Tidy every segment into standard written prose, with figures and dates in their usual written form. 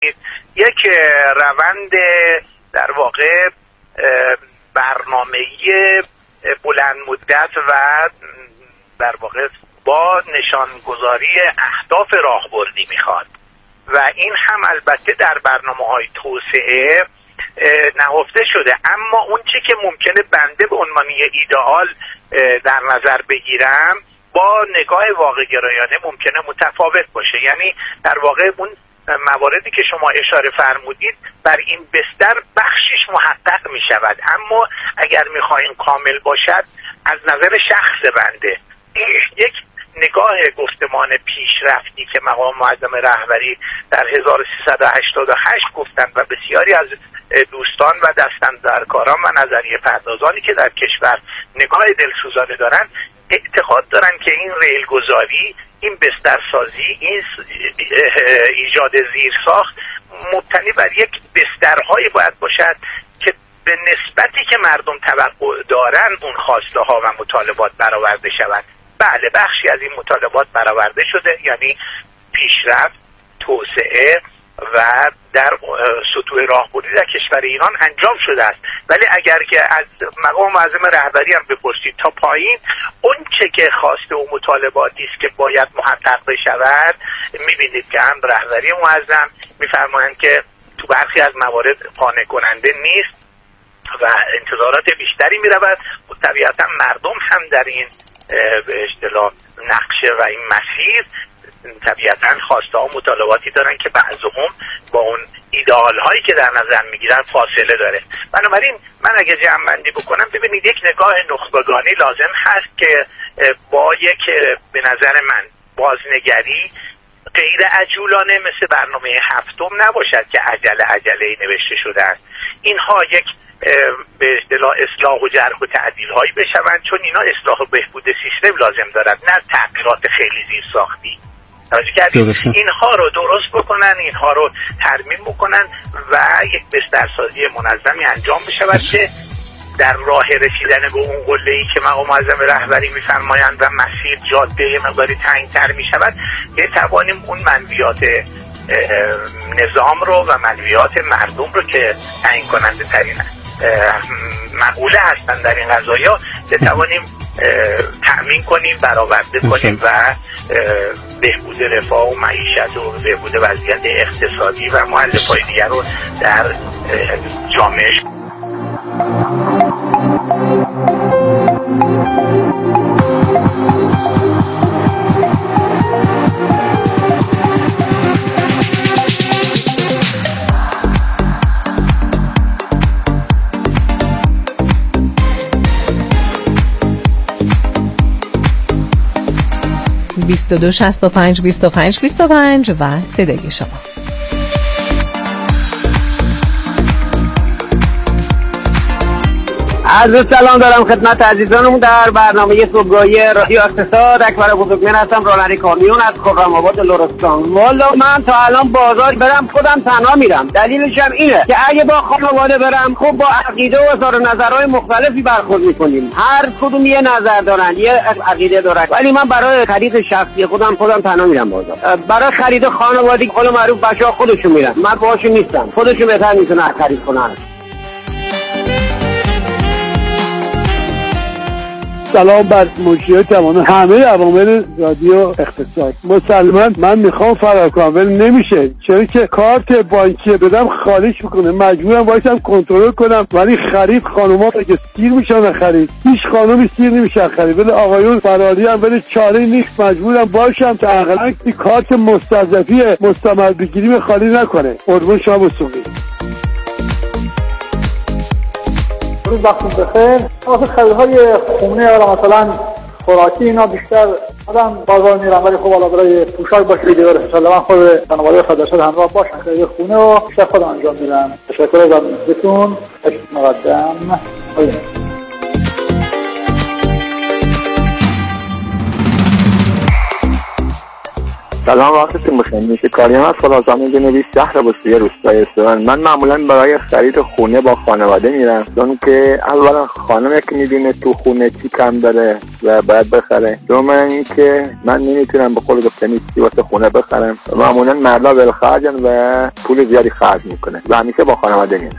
یک روند در واقع برنامه‌ای بلند مدت و در واقع با نشانگذاری اهداف راهبردی میخواد و این هم البته در برنامه‌های توسعه نهفته شده. اما اون چی که ممکنه بنده به عنوان ایدئال در نظر بگیرم با نگاه واقع گرایانه ممکنه متفاوت باشه. یعنی در واقع اون مواردی که شما اشاره فرمودید بر این بستر بخشش محقق می شود، اما اگر می خواهیم کامل باشد از نظر شخص بنده یک نگاه گفتمان پیشرفتی که مقام معظم رهبری در 1388 گفتند و بسیاری از دوستان و دستاندرکاران و نظریه پردازانی که در کشور نگاه دلسوزانه دارند اعتقاد دارن که این ریل گذاری، این بسترسازی، این ایجاد زیرساخت مبتنی بر یک بسترهایی باید باشد که به نسبتی که مردم توقع دارن اون خواسته ها و مطالبات برآورده شود. بله، بخشی از این مطالبات برآورده شده، یعنی پیشرفت، توسعه و در سطوح راهبردی در کشور ایران انجام شده است. ولی اگر که از مقام معظم رهبری هم بپرسید تا پایین اون چه که خواسته و مطالباتی است که باید محقق بشود، میبینید که هم رهبری معظم میفرمایند که تو برخی از موارد قانع کننده نیست و انتظارات بیشتری میرود. طبیعتا مردم هم در این به اصطلاح نقشه و این مسیر طبیعتا خواسته ها مطالباتی دارن که بعضهم با اون ایدئال هایی که در نظر میگیرن فاصله داره. بنابراین من اگه جمع بندی بکنم، ببینید یک نگاه نخبگانی لازم هست که با یک به نظر من بازنگری غیر عجولانه مثل برنامه هفتم نباشد که عجله نوشته شده است. اینها یک به اصطلاح اصلاح و جرح و تعدیل هایی بشوند، چون اینا اصلاح و بهبود سیستم لازم دارد، نه تغییرات خیلی زیرساختی. اینها رو درست بکنن، اینها رو ترمیم بکنن و یک بسترسازی منظمی انجام بشود که در راه رسیدن به اون قله‌ای که مقام معظم رهبری میفرمایند و مسیر جاده مقداری تنگ‌تر میشود، بتوانیم اون منویات نظام رو و منویات مردم رو که تعیین کننده ترین مقوله هستن در این قضایا بتوانیم تأمین کنیم، برآورده کنیم و بهبود رفاه و معیشت و بهبود وضعیت اقتصادی و مؤلفه‌های دیگر رو در جامعه 22 65 25 25 و صدای شما. عرض سلام دارم خدمت عزیزانمون در برنامه صبحگاهی رادیو اقتصاد. اکبر بزرگمهر هستم، راننده کامیون از خرم‌آباد لرستان. والا من تا الان بازار برم خودم تنها میرم. دلیلش هم اینه که اگه با خانواده برم خب با عقیده و اظهار نظرهای مختلفی برخورد میکنیم، هر کدوم یه نظر دارن، یه عقیده دارن، ولی من برای خرید شخصی خودم تنها میرم بازار. برای خرید خانوادگی قول معروف بچه‌ها خودشون میرن، من باهاشون نیستم، خودشون بهتر میتونن خرید کنن. سلام بر مجریای جوانان همه عوامل رادیو اقتصاد. مسلماً من میخوام فرار کنم ولی نمیشه، چرا که کارت بانکی بدم خالیش میکنه، مجبورم وایسم کنترل کنم. ولی خرید خانوما که سیر میشن خرید، هیچ خانومی سیر نمیشه خرید، ولی آقایون فراری هم، ولی چاره نیست، مجبورم باشم تا اقلا کارت مستضعفی مستمر بگیریم خالی نکنه. قربون شما بسوقی. وقتی بخیر. واسه خریدهای خونه و مثلا خوراکی اینا بیشتر آدم بازار میرن، ولی خب حالا برای پوشاک باشه دیگه ان شاء الله من خود خانواده خداشت همراه باشن خرید خونه و بیشتر خودم انجام میدم. تشکر از همتون. مقدم. سلام، وقتتون بخیر. میشه کاریم از فلازانه جنوبی شهر بوسیه روستای اصفهان. من معمولا برای خرید خونه با خانواده میرم، چون که اولا خانم که میبینه تو خونه چی کم داره، و باید بخره. دوم اینکه من نمیتونم به قول گفتنی چیزی واسه خونه بخرم. معمولا مردا ولخرجن و پول زیادی خرج میکنه و همیشه با خانواده میاد.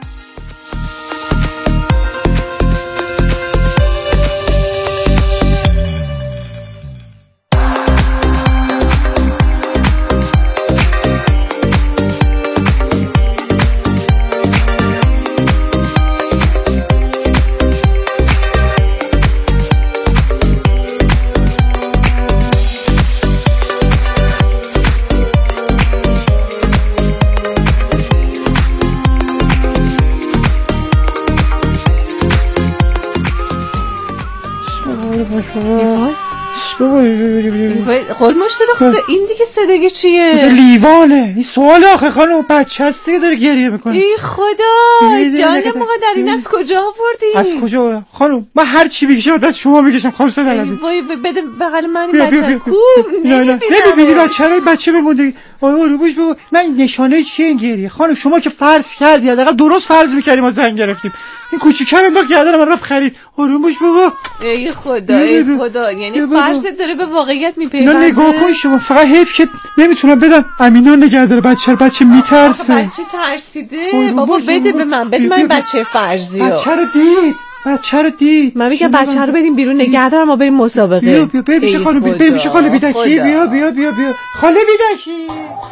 قول مشترک این دیگه صداگه چیه؟ لیوانه. این سوال آخه خانم بچه هست دیگه داره گریه میکنه. ای خدا جان مادر این از کجا آوردی؟ از کجا خانم؟ من هر چی بکشم دست شما میکشم خانم سلامتی. وای بده بغل من بچه کو نمیبینی بچه بمونده. آره بوش بگو من نشانه چیه این گریه؟ خانم شما که فرض کردی حداقل درست فرض میکردیم ما زنگ گرفتیم. این کوچیکه رو انداخت گردن من رفت خرید. آره بوش بگو. ای خدا یعنی فرضت داره به واقعیت میپیونده. نه نگاه کن شما فقط حیف که نمیتونم بدم امینا نگه داره بچه میترسه. بچه ترسیده بابا بده به من بچه فرضیو. بچه رو دید من میگم بچه رو بدیم بیرون نگه دارم ما بریم مسابقه. بیا بمیشه خاله بمیشه خاله بیدکی. بیا خاله بیدکی.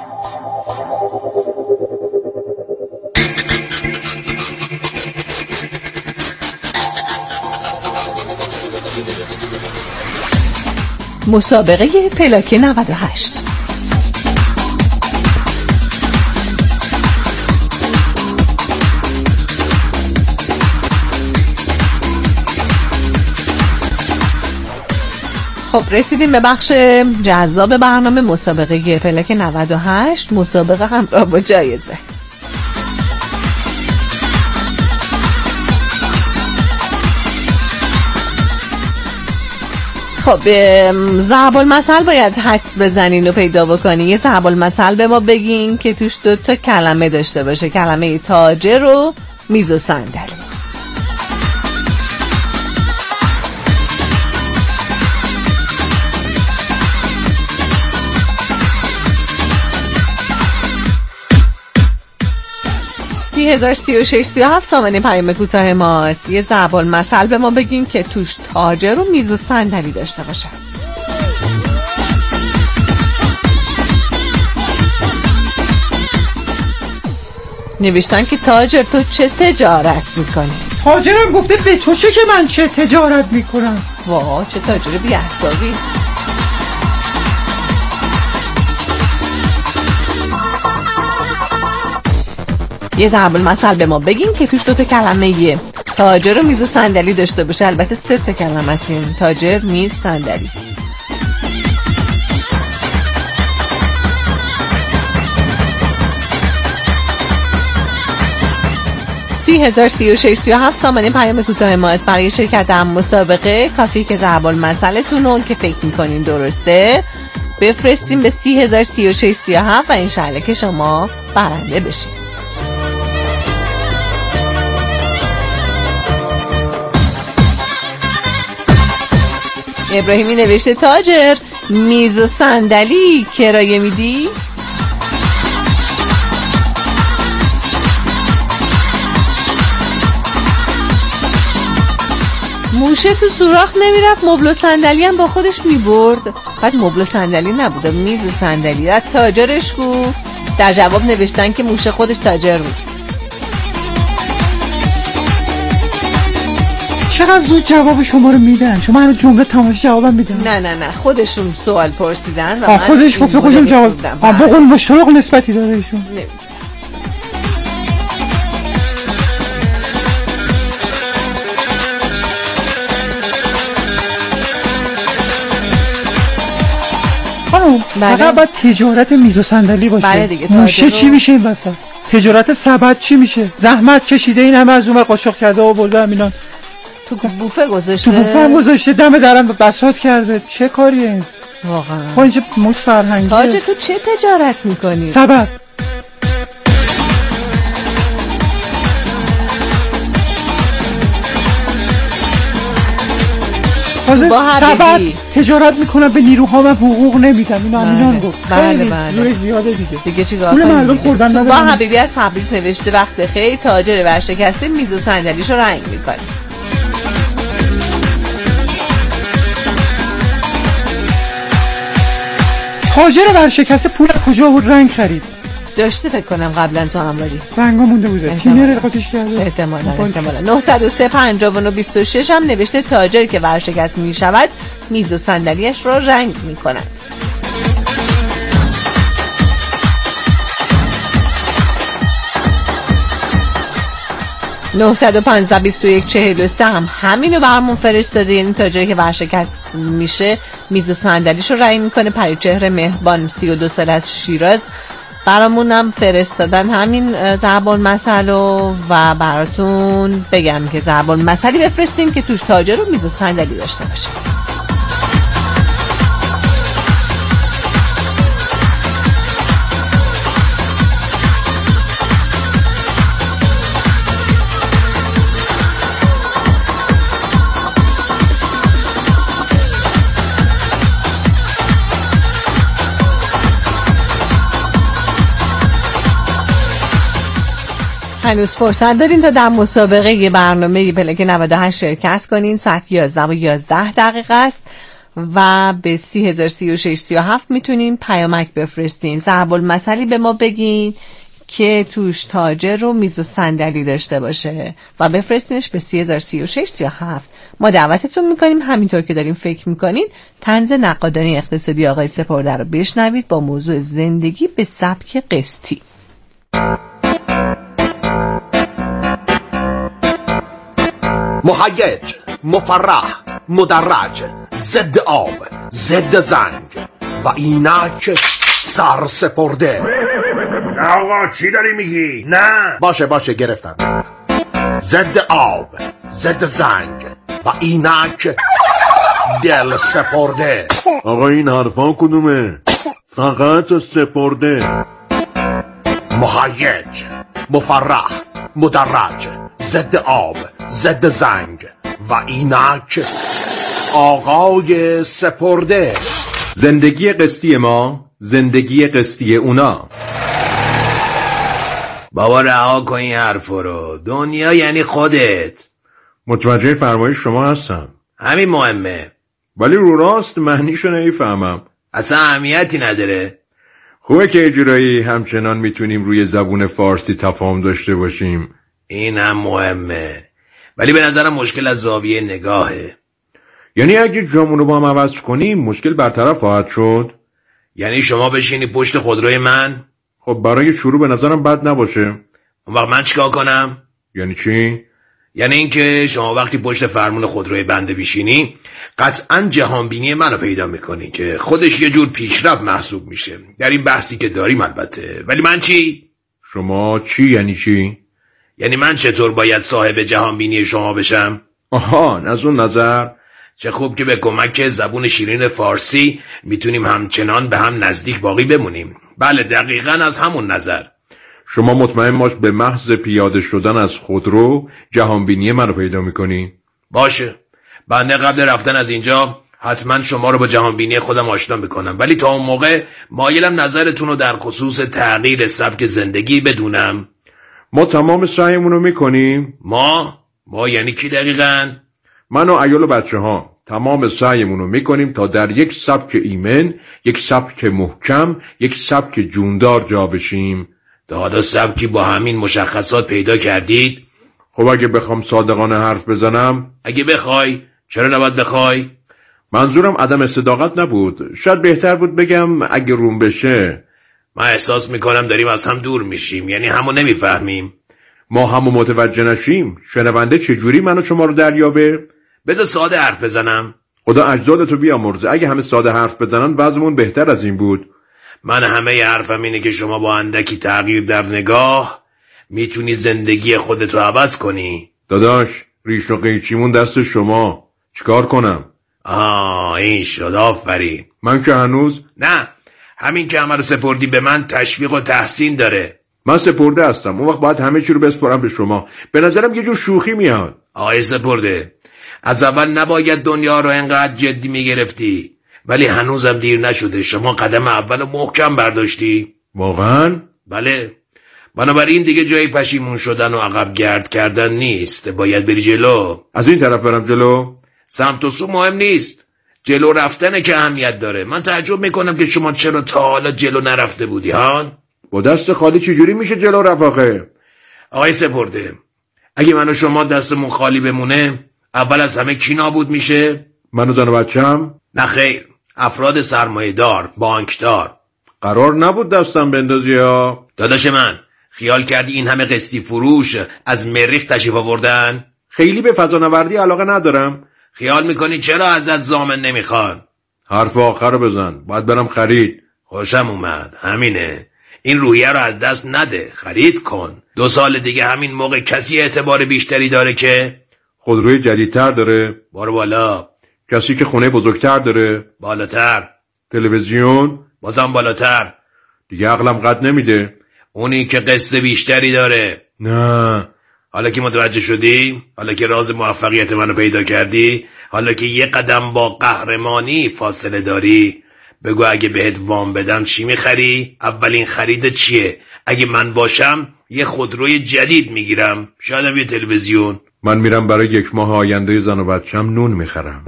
مسابقه پلاک 98. خب رسیدیم به بخش جذاب برنامه مسابقه پلاک 98. مسابقه همراه با جایزه. خب ضرب المثل باید حدس بزنین و پیدا بکنین. یه ضرب المثل به ما بگین که توش 2 کلمه داشته باشه. کلمه تاجر و میز و صندلی. هزار 36 37 سامانه پیام کوتاه ماست. یه ضرب المثل به ما بگین که توش تاجر و میز و صندلی داشته باشه. نوشتن که تاجر تو چه تجارت میکنی؟ تاجرم گفته به تو چه که من چه تجارت میکنم. واه چه تاجر بی احسابی. یه ضرب المثل به ما بگین که توش 2 کلمه تاجر و میز و صندلی داشته باشه. البته 3 کلمه است. تاجر، میز، صندلی. هزار 36 37 سامانه پیام کوتاه ما است. برای شرکت در مسابقه کافی که ضرب المثلتون رو که فکر میکنین درسته بفرستیم به هزار 36 37 و انشالله که شما برنده بشین. ابراهیمی نوشته تاجر میز و صندلی کرایه میدی؟ موشه تو سوراخ نمیرفت مبل و صندلی هم با خودش میبرد. بعد مبل و صندلی نبوده میز و صندلی. بعد تاجرش کو؟ در جواب نوشتن که موشه خودش تاجر بود. چقدر زود جواب شما رو میدن؟ شما هنوز جمله تماش جوابم میدن. نه خودشون سوال پرسیدن و من خودش گفته خودشون جواب دادم. با قول مشترک نسبتی داره ایشون. فقط باید تجارت میز و صندلی باشه. موشه چی میشه این وسط؟ تجارت سبد چی میشه؟ زحمت کشیده این همه از اونور قاشق کرده و بلده همینا تو بوفه گذاشته. تو بوفه هم گذاشته دم درم بساط کرده. چه کاریه این؟ واقعا خب اینجا موت فرهنگیه. تاجر تو چه تجارت میکنی؟ سبد. تازه سبد تجارت میکنم به نیروهام حقوق نمیدم. اینو امینان گفت. بله بله زیاده دیگه چیکار کنیم؟ مردم خوردن ندارن. با حبیبی از تبریز نوشته وقت بخیر، تاجر ورشکسته میز و صندلیشو رنگ میکنه. تاجر ورشکسته پول کجا بود رنگ خرید؟ داشته فکر کنم قبلا تو همراهی رنگا مونده بوده، تینر قاطیش کرده احتمالاً. 903 59 26 هم نوشته تاجری که ورشکست میشود میز و صندلیش را رنگ میکند. نه 15 21 43 هم همینو برامون فرستاده. یعنی تاجری که ورشکست میشه میز و صندلیش رو رنگ میکنه. پریچهر مهربان 32 سال از شیراز برامون هم فرستادن همین ضرب المثل و براتون بگم که ضرب المثلی بفرستیم که توش تاجر و میز و صندلی داشته باشه. هنوز فرصت دارین تا در مسابقه یه برنامه پلاک 98 شرکت کنین. ساعت 11 و 11 دقیقه است و به 303637 میتونین پیامک بفرستین. ضرب المثلی به ما بگین که توش تاجر و میز و صندلی داشته باشه و بفرستینش به 303637. ما دعوتتون میکنیم همینطور که داریم فکر میکنین طنز نقادانی اقتصادی آقای سپرده رو بشنوید با موضوع زندگی به سبک قسطی. مهیج، مفرح، مدرج، ضد آب، ضد زنگ و اینک سر سپرده. نه آقا چی داری میگی؟ نه باشه گرفتم. ضد آب، ضد زنگ و اینک دل سپرده. آقا این حرفا کدومه؟ فقط سپرده. مهیج، مفرح، مدرج، ضد آب، ضد زنگ و اینک آقای سپرده. زندگی قسطی ما، زندگی قسطی اونا. بابا رها کن این حرفا رو. دنیا یعنی خودت. متوجه فرمایش شما هستم. همین مهمه. ولی رو راست معنیشو نمیفهمم. اصلا اهمیتی نداره. خوبه که اجرایی همچنان میتونیم روی زبون فارسی تفاهم داشته باشیم. این هم مهمه. ولی به نظرم مشکل از زاویه نگاهه. یعنی اگه جامونو با هم عوض کنیم مشکل برطرف خواهد شد؟ یعنی شما بشینی پشت خودروی من؟ خب برای شروع به نظرم بد نباشه. اون وقت من چیکار کنم؟ یعنی چی؟ یعنی اینکه شما وقتی پشت فرمون خودروی بنده بشینی قطعاً جهانبینی منو پیدا میکنی که خودش یه جور پیشرفت محسوب میشه در این بحثی که داریم البته. ولی من چی؟ شما چی یعنی چی؟ یعنی من چطور باید صاحب جهانبینی شما بشم؟ آها از اون نظر چه خوب که به کمک زبون شیرین فارسی میتونیم همچنان به هم نزدیک باقی بمونیم. بله دقیقاً از همون نظر. شما مطمئن باش به محض پیاده شدن از خودرو جهانبینی من رو پیدا میکنی؟ باشه. بنده قبل رفتن از اینجا حتما شما رو با جهانبینی خودم آشنا میکنم. ولی تا اون موقع مایلم نظرتون رو در خصوص تغییر سبک زندگی بدونم. ما تمام سعیمون رو میکنیم. ما یعنی کی دقیقاً؟ من و عیال و بچه ها تمام سعیمون رو میکنیم تا در یک سبک ایمن، یک سبک محکم، یک سبک جوندار جا بشیم. تا سبکی با همین مشخصات پیدا کردید؟ خب اگه بخوام صادقانه حرف بزنم. اگه بخوای. چرا نباید بخوای؟ منظورم عدم صداقت نبود. شاید بهتر بود بگم اگه روم بشه. من احساس میکنم داریم از هم دور میشیم. یعنی همو نمیفهمیم. ما همو متوجه نشیم شنونده چجوری منو شما رو دریابه؟ بذار ساده حرف بزنم. خدا اجدادتو بیامرزه. اگه همه ساده حرف بزنن وضعمون بهتر از این بود. من همه حرفم اینه که شما با اندکی تغییر در نگاه میتونی زندگی خودتو عوض کنی. داداش ریش و قیچیمون دست شما. چیکار کنم؟ این شد. آفرین. من که هنوز نه. همین که همه رو سپردی به من تشویق و تحسین داره. من سپرده هستم. اون وقت باید همه چی رو بسپارم به شما. به نظرم یه جور شوخی میاد. آقای سپرده از اول نباید دنیا رو انقدر جدی میگرفتی، ولی هنوزم دیر نشده. شما قدم اول محکم برداشتی. واقعا؟ بله. بنابراین دیگه جای پشیمون شدن و عقب گرد کردن نیست، باید بری جلو. از این طرف برم جلو؟ سمت و سو مهم نیست، جلو رفتنه که اهمیت داره. من تعجب میکنم که شما چرا تا حالا جلو نرفته بودی ها؟ با دست خالی چجوری میشه جلو رفاقه؟ آقای سپرده، اگه من و شما دستمون خالی بمونه، اول از همه کی نابود میشه؟ من و زن و بچم؟ نه خیر، افراد سرمایه‌دار، بانکدار. قرار نبود دستم بندازی ها؟ داداش من، خیال کردی این همه قسطی فروش از مریخ تشریف آوردن؟ خیلی به فضانوردی علاقه ندارم. خیال میکنی چرا ازت ضامن نمیخوان؟ حرف آخر رو بزن، باید برم خرید. خوشم اومد، همینه. این روحیه رو از دست نده، خرید کن. 2 سال دیگه همین موقع کسی اعتبار بیشتری داره که خودروی جدیدتر داره. بارو بالا. کسی که خونه بزرگتر داره. بالاتر. تلویزیون بازم بالاتر. دیگه عقلم قد نمیده. اونی که قسط بیشتری داره. نه. حالا که متوجه شدی، حالا که راز موفقیت منو پیدا کردی، حالا که یه قدم با قهرمانی فاصله داری، بگو اگه بهت وام بدم چی میخری؟ اولین خرید چیه؟ اگه من باشم یه خودروی جدید میگیرم، شایدم یه تلویزیون. من میرم برای 1 ماه آینده زن و بچم نون میخرم.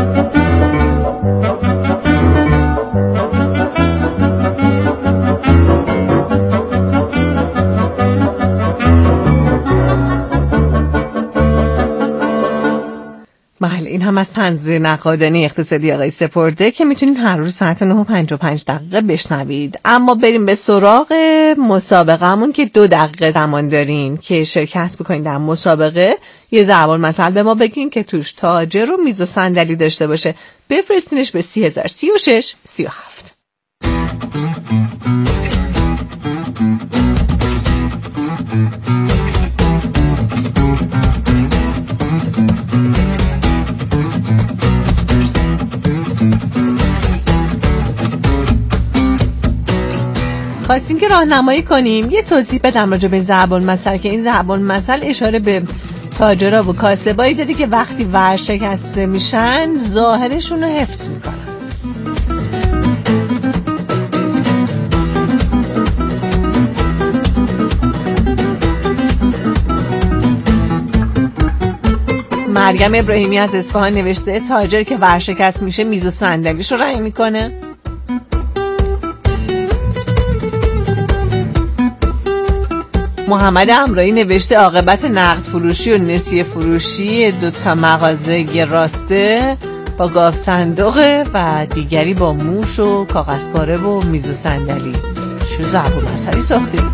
بله، این هم از طنز نقادانی اقتصادی آقای سپرده که میتونید هر روز ساعت 9:55 بشنوید. اما بریم به سراغ مسابقه‌مون که 2 دقیقه زمان دارین که شرکت بکنید در مسابقه. یه ضرب المثل به ما بگین که توش تاجر و میز و صندلی داشته باشه. بفرستینش به 3036 37. خواستیم که راهنمایی کنیم، یه توضیح بدم راجع به ضرب المثل که این ضرب المثل اشاره به تاجرها و کاسبایی داره که وقتی ورشکسته میشن ظاهرشون رو حفظ میکنن. مریم ابراهیمی از اصفهان نوشته تاجر که ورشکست میشه میز و صندلیش رو رنگ میکنه. محمد امرایی نوشته عاقبت نقد فروشی و نسیه فروشی 2 تا مغازه راسته با گاف صندوق و دیگری با موش و کاغذپاره و میز و صندلی. چه ضرب المثلی ساختیم.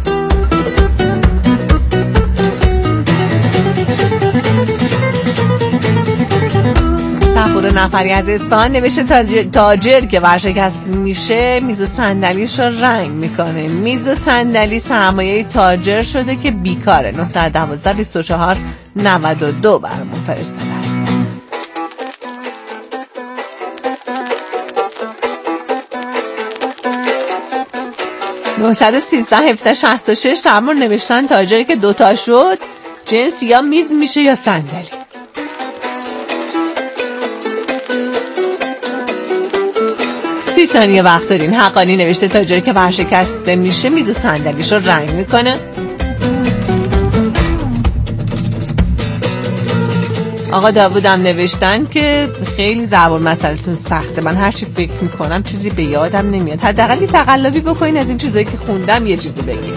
صفور نفری از اصفهان نوشته تاجر که ورشکست میشه میز و صندلیش رو رنگ میکنه. میز و صندلی سرمایه تاجر شده که بیکاره. 912 24 92 برامون فرستادن. (913 17 66) درمون نوشتن تاجری که 2 تا شد جنس یا میز میشه یا صندلی. 30 ثانیه وقت دارین. حقانی نوشته تاجری که ورشکسته میشه میز و صندلیش رو رنگ میکنه. آقا داوودم نوشتن که خیلی ضرب المثلتون سخته. من هرچی فکر میکنم چیزی به یادم نمیاد. حداقل یه تقلبی بکنین از این چیزایی که خوندم یه چیزی بگین.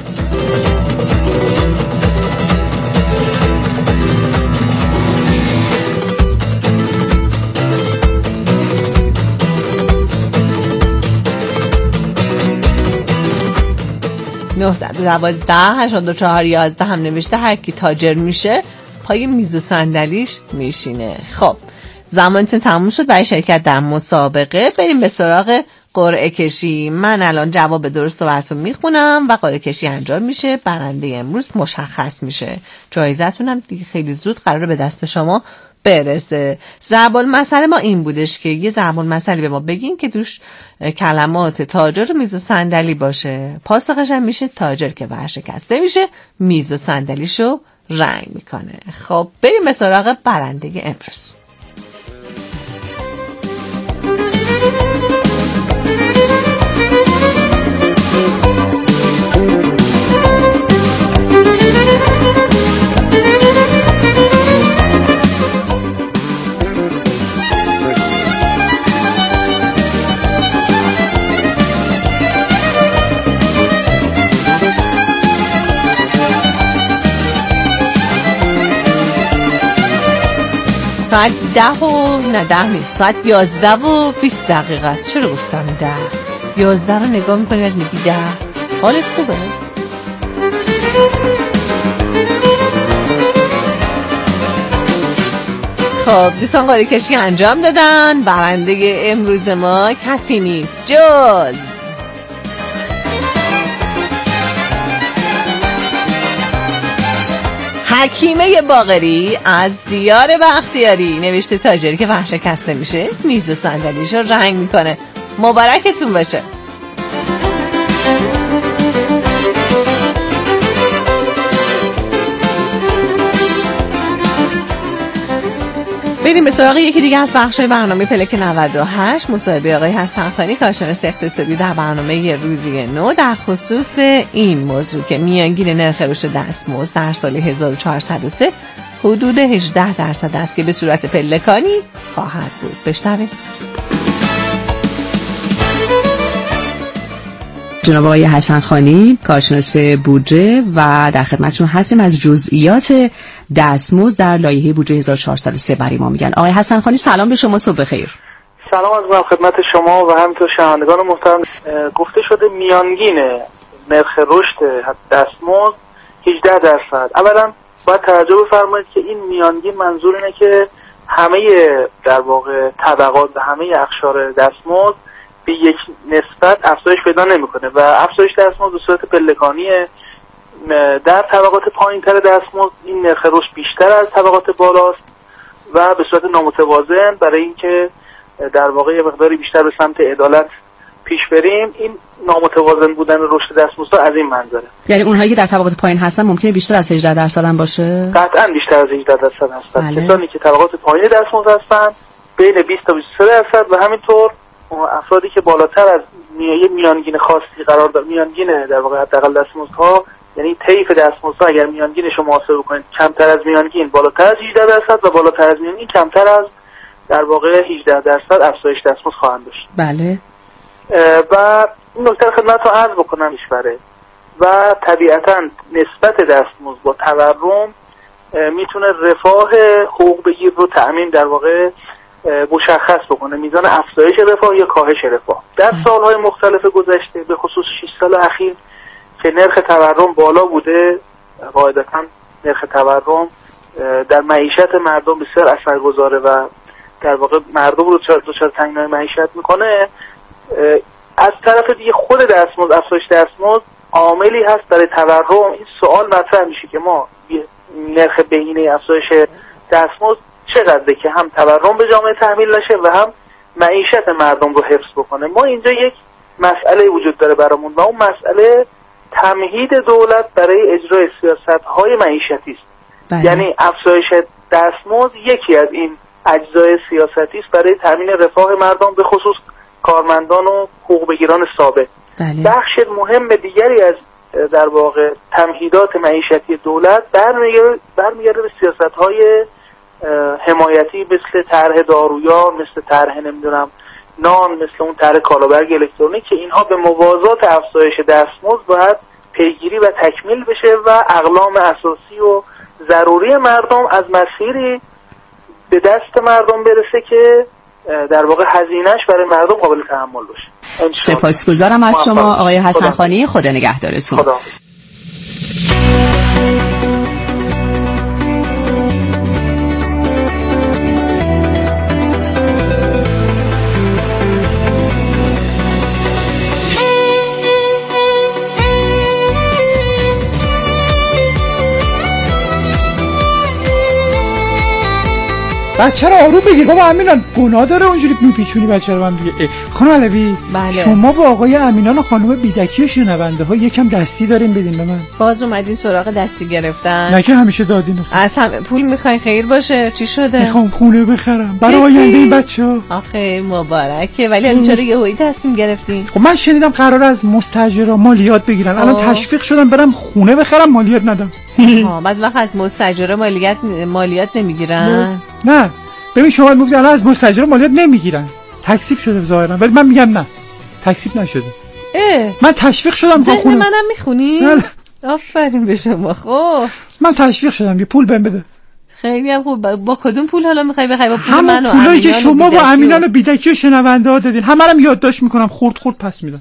(912 84 11) هم نوشته هر کی تاجر میشه پای میز و صندلیش میشینه. خب زمانتون تموم شد برای شرکت در مسابقه. بریم به سراغ قرعه کشی. من الان جواب درست رو براتون میخونم و قرعه کشی انجام میشه. برنده امروز مشخص میشه. جایزتون هم دیگه خیلی زود قراره به دست شما برسه. ضرب المثل ما این بودش که یه ضرب المثلی به ما بگین که توش کلمات تاجر و میز و صندلی باشه. پاسخش هم میشه تاجر که ورشکسته میشه میز و صندلیشو رنگ میکنه. خب بریم به سراغ برنده امروز. ساعت 10 نیست، ساعت 11:20 است. چرا گفتم 10؟ 11 رو نگاه میکنی و میگی 10. حالت خوبه؟ خب دوستان قرعه کشی انجام دادن. برنده امروز ما کسی نیست جز حکیمه باقری از دیار بختیاری. نوشته تاجری که ورشکسته میشه میز و صندلیشو رنگ میکنه. مبارکتون باشه. بریم به سراغ یکی دیگه از بخش‌های برنامه پلک 98. مصاحبه آقای حسن خانی، کارشناس اقتصادی در برنامه روزی نو در خصوص این موضوع که میانگین نرخ رشد دستمزد در سال 1403 حدود 18% است که به صورت پلکانی خواهد بود. بشنویم. جناب آقای حسن خانی، کارشناس بودجه و در خدمتتون هستیم از جزئیات دستمزد در لایحه بودجه 1403 برای ما میگن. آقای حسن خانی سلام به شما، صبح بخیر. سلام از خدمت شما و همینطور شنوندگان محترم. گفته شده میانگین نرخ رشد دستمزد 18%. اولا باید توجه بفرمایید که این میانگین منظور اینه که همه در واقع طبقات و همه اقشار دستمزد به یک نسبت افزایش پیدا نمیکنه و افزایش دستمزد به صورت پلکانیه. در طبقات پایین‌تر دستمزد این نرخ رشد بیشتر از طبقات بالاست و به صورت نامتوازن برای اینکه در واقع یه مقداری بیشتر به سمت عدالت پیش بریم. این نامتوازن بودن رشد دستمزد از این منظره. یعنی اونهایی که در طبقات پایین هستن ممکنه بیشتر از 18% هم باشه؟ قطعاً بیشتر از 18% هستن. کسانی که طبقات پایین دستمزد هستن بین 20 تا 23% و همینطور افرادی که بالاتر از میانگین خاصی قرار دارن، میانگین در واقع حداقل دستمزدها، یعنی طیف دستمزدها اگر میانگینش رو محاسبه کنید کمتر از میانگین بالاتر از 18% و بالاتر از میانگین کمتر از در واقع 18% افزایش دستمزد خواهند داشت. بله. و این نکته خدمتتون عرض بکنم ایشوره و طبیعتاً نسبت دستمزد با تورم میتونه رفاه حقوق بگیر رو تأمین در واقع مشخص بکنه، میزان افزایش رفاه یا کاهش رفاه. در سالهای مختلف گذشته به خصوص 6 سال اخیر که نرخ تورم بالا بوده، قاعدتاً نرخ تورم در معیشت مردم بسیار اثرگذاره و در واقع مردم رو دچار تنگنای معیشت میکنه. از طرف دیگه خود دستمزد، افزایش دستمزد عاملی هست برای تورم. این سوال مطرح میشه که ما نرخ بهینه افزایش دستمزد چقدره که هم تورم به جامعه تحمیل نشه و هم معیشت مردم رو حفظ بکنه. ما اینجا یک مسئله وجود داره برامون و اون مسئله تمهید دولت برای اجرای سیاست‌های معیشتی است. یعنی افزایش دستمزد یکی از این اجزای سیاستی است برای تامین رفاه مردم به خصوص کارمندان و حقوق بگیران ثابت. بخش مهم دیگری از در واقع تمهیدات معیشتی دولت برمیگرده به سیاست‌های حمایتی مثل طرح دارویار، مثل طرح نمیدونم نان، مثل اون طرح کالابرگ الکترونیک که اینها به موازات افزایش دستمزد باید پیگیری و تکمیل بشه و اقلام اساسی و ضروری مردم از مسیری به دست مردم برسه که در واقع هزینه‌اش برای مردم قابل تحمل باشه. سپاسگزارم از شما آقای حسن خانی. خدا نگهدارتون. خدا. بچه رو آروم بگیر بابا. امینان گناه داره اونجوری میپیچونی بچه رو. من دیگه خانم علوی، بله. شما و آقای امینان و خانم بیدکی شنونده ها یکم دستی دارین بدین به من. باز اومدین سراغ دستی گرفتن؟ نه که همیشه دادین. از همه پول میخواین؟ خیر باشه. چی شده؟ میخوام خونه بخرم برای آینده این بچه‌ها. آخه مبارکه. ولی الان چرا یهویی تصمیم گرفتین؟ خب من شنیدم قرار از مستاجرا مالیات بگیرن. الان تشویق شدم برم خونه بخرم مالیات ندم. بعد وقت از مستاجرا مالیات نمیگیرن؟ نه ببین شما گفتید الان از مستاجرا مالیات نمیگیرن، تکسیب شده ظاهرا، ولی من میگم نه، تکسیب نشده. من تشویق شدم تا خونه. منم میخونی؟ آفرین به شما. خب من تشویق شدم یه پول بهم بده. خیلی هم خوب. با کدوم پول حالا میخوای بخوای؟ با پول من و پولایی که شما با امینان و بیدکی و شنونده ها دادین همه رو یادداشت میکنم، خورد پس میدم.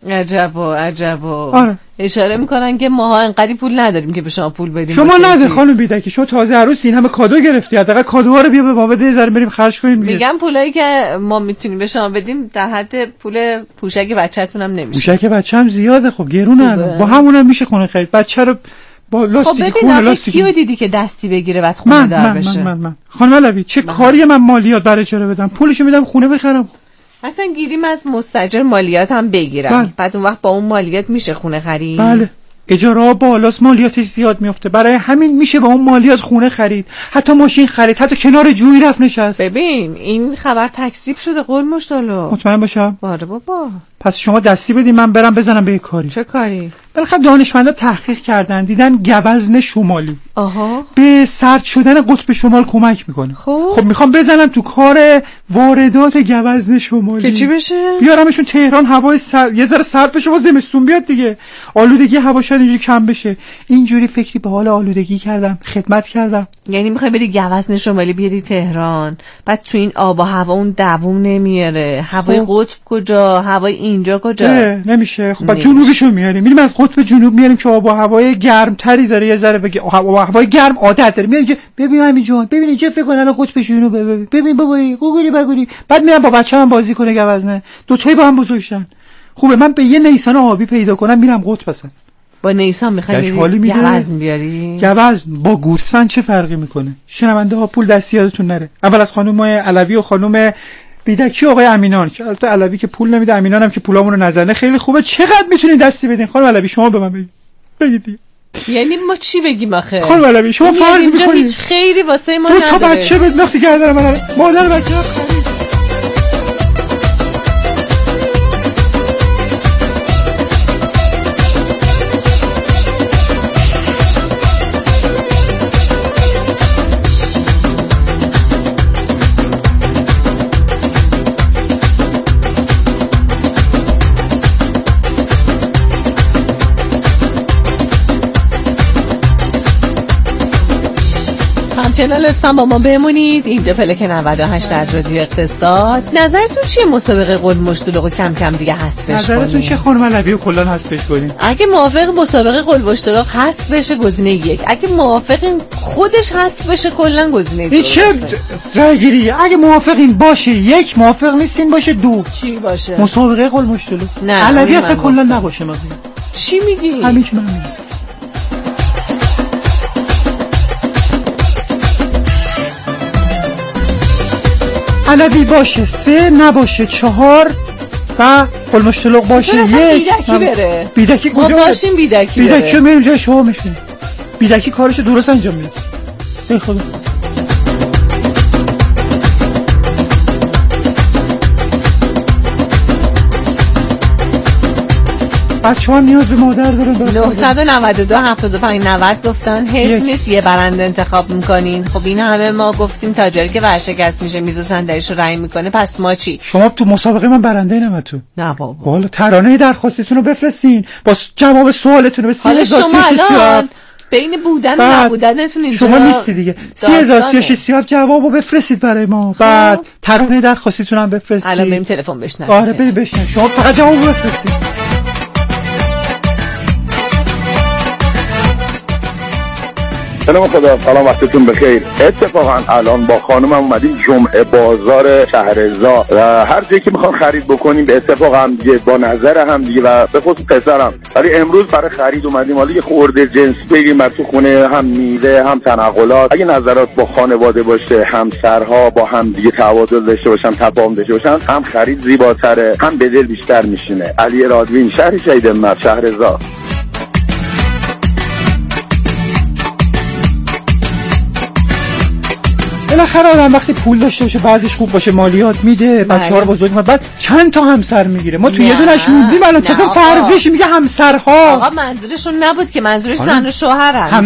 عجبا. آره. اشاره میکنن که ماها انقدی پول نداریم که به شما پول بدیم. شما نده خانم بیدکی، شما تازه عروس این همه کادو گرفتی، حداقل کادوها رو بیا به ما بده، یه ذره بریم خرج کنیم. میگم پولایی که ما میتونیم به شما بدیم در حد پول پوشک بچه‌تون هم نمیشه. پوشک بچه‌م زیاده، خب گرونه الان. با همونم میشه خونه خرید. بچه رو با لاستیک خونه لاستیک. کیو دیدی که دستی بگیره بعد خونه دار بشه؟ من. خانم علوی چه کاری من مالیات برای اجاره بدم، پولشو میدم خونه بخرم. اصلا گیریم از مستاجر مالیات هم بگیرم. بعد اون وقت با اون مالیات میشه خونه خرید. بله. اجاره ها بالاست، مالیاتش زیاد میفته، برای همین میشه با اون مالیات خونه خرید، حتی ماشین خرید، حتی کنار جویی رفت نشست. ببین این خبر تکذیب شده قول مشتالو. مطمئن باشم؟ باره بابا. پس شما دستی بدین من برم بزنم به کاری. چه کاری؟ بالاخره دانشمندا تحقیق کردن دیدن گوزن شمالی به سرد شدن قطب شمال کمک میکنه. خب میخوام بزنم تو کار واردات گوزن شمالی که چی بشه؟ بیارمشون تهران، هوای یه ذره سرد بشه، با زمستون بیاد دیگه، آلودگی هوا شاید اینجوری کم بشه. اینجوری فکری به حال آلودگی کردم، خدمت کردم. یعنی میخوای بری گوزن شمالی بیاری تهران، بعد تو این آب و هوا اون دووم نمیاره، هوای قطب کجا، هوای اینجا کجا؟ نمیشه. خب بعد جنوبیشو میاریم، میریم از قطب جنوب میاریم که آب و هوای گرم تری داره، یه ذره بگی آب و هوای گرم عادت داره. میاد اینجا ببین همین جون، ببین اینجا فکر کن الان قطب جنوب، ببین بابایی گوگلی بگوری. بعد میرم با بچه‌م بازی کنه گوزنه، دو تایی با هم بزرگشن. خوبه من به یه نیسان آبی پیدا کنم میرم قطب. اصلا با نیسان میخوای گوزن بیاری؟ گوزن با گوسفند چه فرقی میکنه؟ شنونده ها پول دستی یادتون نره. اول از خانم علوی و خانم بیدکی و آقای امینان، که البته علوی که پول نمیده، امینان هم که پولامونو نزنه، خیلی خوبه. چقدر میتونید دستی بدین؟ خانم علوی شما به من بگید. یعنی ما چی بگیم آخه؟ خانم علوی شما فرض میکنید هیچ خیری واسه ما نداره. تو بچه بدبختی گردن من، مادر بچه خرید. همچنان لطفا با ما بمونید. اینجا فلک 98 از رادیو اقتصاد. نظرتون چیه مسابقه قول مشتلق کم کم دیگه حذفش کنیم؟ نظرتون چیه خانم علوی کلا حذفش کنیم؟ اگه موافق مسابقه قول مشتلق حذف بشه گزینه 1، اگه موافقین خودش حذف بشه کلا گزینه 2. این چه رای گیریه؟ اگه موافقین باشه 1، موافق نیستین باشه 2. چی باشه؟ مسابقه قول مشتلق. نه علوی اصلا کلا نباشه. من چی میگی؟ همین که من میگم. علوی باشه 3، نباشه 4 و قول مشتلق باشه 1. بیدکی بره. بیدکی کجا باشیم؟ بیدکی بره. بیدکی میریم جای شما میشین. بیدکی کارش درست انجام میده. ای خدا. بچه ها نیاز به مادر دارن. 992 75 90 گفتن حیف نیست یه برنده انتخاب میکنین. خب این همه ما گفتیم تاجری که ورشکست میشه میز و صندلیشو رنگ میکنه، پس ما چی؟ شما تو مسابقه من برنده نمتون. نه بابا. والا ترانه درخواستتون رو بفرستین با جواب سوالتون رو به 30,037. بین بودن و نبودنتون اینجا شما نیستی دیگه. 30,037 جوابو بفرستید برای ما. بعد ترانه درخواستتون هم بفرستید. الان بریم تلفن بشنویم. آره بریم بشنویم. شما فقط جوابو بفرستید. سلام خدا، سلام وقتتون بخیر. اتفاقا الان با خانمم اومدیم جمعه بازار شهرزا و هر جایی که میخوان خرید بکنیم به اتفاق هم دیگه، با نظر هم دیگه و به خصوص پسرم، ولی امروز برای خرید اومدیم. حالا یه خورده جنسی بگیم بر تو خونه، هم میوه هم تنقلات. اگه نظرات با خانواده باشه، همسرها با هم دیگه تبادل داشته باشن، تفاهم داشته باشن، هم خرید زیباتره، هم به دل بیشتر میشینه. علی رادوین، شهر شهید مرد، شهرزا. بالاخره آدم وقتی پول داشته باشه، بعضیش خوب باشه، مالیات میده، بچه‌ها رو بزرگ میکنه، بعد چند تا همسر میگیره. ما تو یه دونش موندیم الان. تازه فرضش میگه همسرها. آقا منظورشون نبود که، منظورش زن و شوهرن.